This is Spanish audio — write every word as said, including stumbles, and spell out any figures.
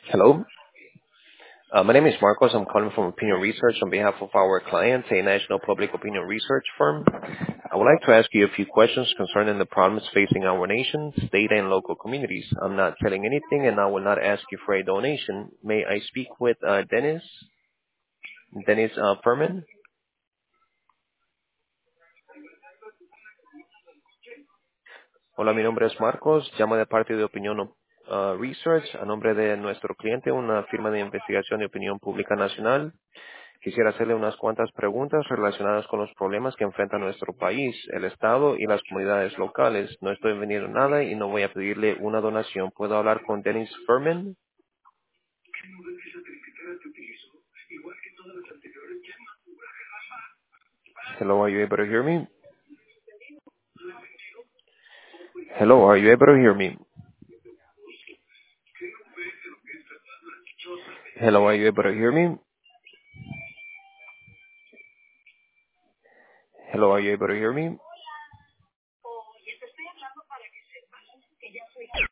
Hello. Uh, my name is Marcos. I'm calling from Opinion Research on behalf of our clients, a national public opinion research firm. I would like to ask you a few questions concerning the problems facing our nation, state, and local communities. I'm not selling anything, and I will not ask you for a donation. May I speak with uh, Dennis? Dennis uh, Furman? Hola, mi nombre es Marcos. Llamo de parte de Opinión uh, Research a nombre de nuestro cliente, una firma de investigación de opinión pública nacional. Quisiera hacerle unas cuantas preguntas relacionadas con los problemas que enfrenta nuestro país, el Estado y las comunidades locales. No estoy vendiendo nada y no voy a pedirle una donación. ¿Puedo hablar con Dennis Furman? Hello, are you able to hear me? Hello, are you able to hear me? Hello, are you able to hear me? Hello, are you able to hear me?